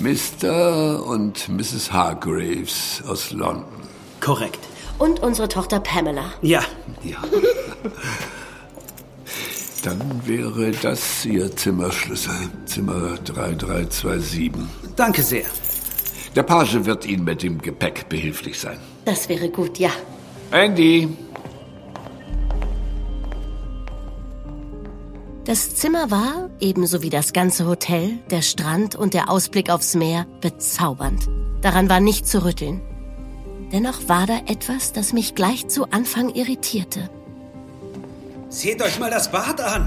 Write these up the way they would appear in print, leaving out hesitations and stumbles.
Mr. und Mrs. Hargreaves aus London. Korrekt. Und unsere Tochter Pamela. Ja. Ja. Dann wäre das Ihr Zimmerschlüssel. Zimmer 3327. Danke sehr. Der Page wird Ihnen mit dem Gepäck behilflich sein. Das wäre gut, ja. Andy. Das Zimmer war, ebenso wie das ganze Hotel, der Strand und der Ausblick aufs Meer, bezaubernd. Daran war nicht zu rütteln. Dennoch war da etwas, das mich gleich zu Anfang irritierte. Seht euch mal das Bad an.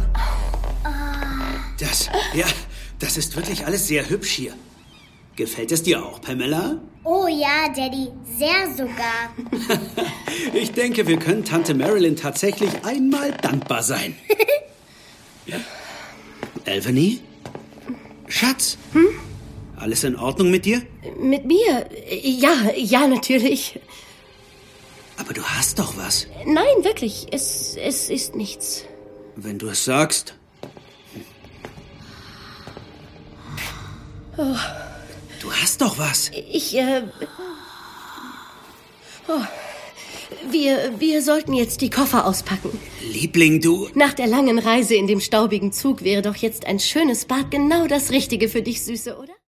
Das ist wirklich alles sehr hübsch hier. Gefällt es dir auch, Pamela? Oh ja, Daddy, sehr sogar. Ich denke, wir können Tante Marilyn tatsächlich einmal dankbar sein. Alvany? Schatz? Alles in Ordnung mit dir? Mit mir? Ja, natürlich. Aber du hast doch was. Nein, wirklich, es ist nichts. Wenn du es sagst. Oh. Du hast doch was. Wir sollten jetzt die Koffer auspacken. Liebling, du... Nach der langen Reise in dem staubigen Zug wäre doch jetzt ein schönes Bad genau das Richtige für dich, Süße, oder?